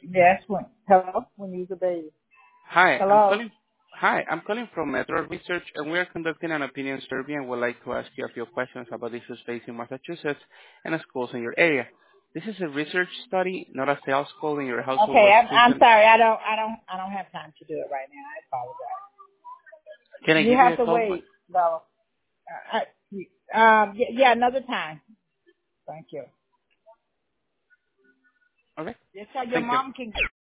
Yes, when you was a baby. Hi, I'm Hello. calling. Hi, I'm calling from Metro Research, and we are conducting an opinion survey and would like to ask you a few questions about issues facing Massachusetts and schools in your area. This is a research study, not a sales call, and your household Okay, was I'm chosen. sorry. I don't have time to do it right now. I apologize. Can I You give you have a to call? wait, though. Yeah, another time. Thank you. Okay. Just so your Thank you. mom can